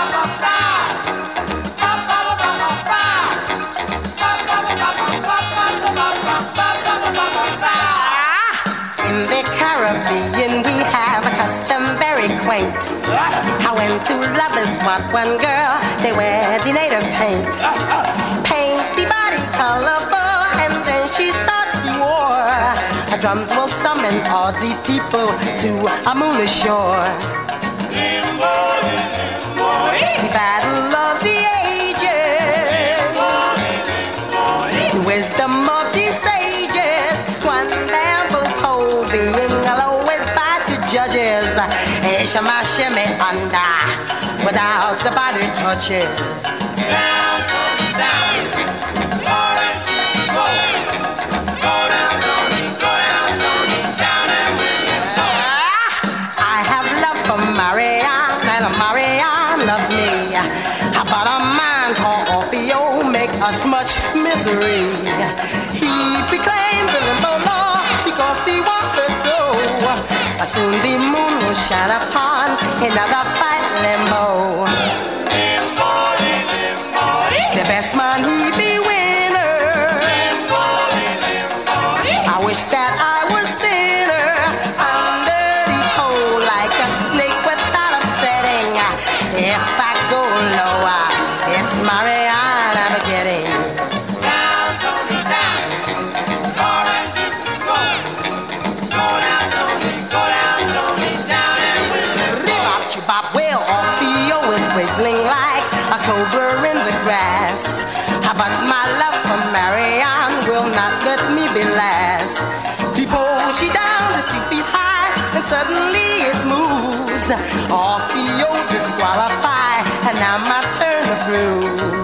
In the Caribbean we have a custom very quaint. How when two lovers want one girl, they wear the native paint. Paint the body colorful and then she starts the war. Her drums will summon all the people to a moonless shore. The battle of the ages, the wisdom of the sages, one bamboo pole being lowered by two judges. Shama shimmy under without the body touches. Down, Tony, down. Orange, go. Go down, Tony, go down, Tony, down and win it. I have love for Marianne and Marianne loves me. But a man called Orfeo make us much misery. He proclaimed the limbo law because he wants her so. Soon the moon will shine upon another fight limbo. Limbo, limbo. The best man he be winner. Limbo, limbo. I wish that I was thinner under the pole like a snake without upsetting. If I go lower, it's Marianne I'm getting. Down, Tony, down. Orange, go. Go down, Tony, go down, Tony, down and win it. Rebop, chibop, well, Orfeo is wiggling like a cobra in the grass. But my love for Marianne will not let me be last. The pole she down to 2 feet high, and suddenly it moves. Orfeo disqualified, and now my turn to prove.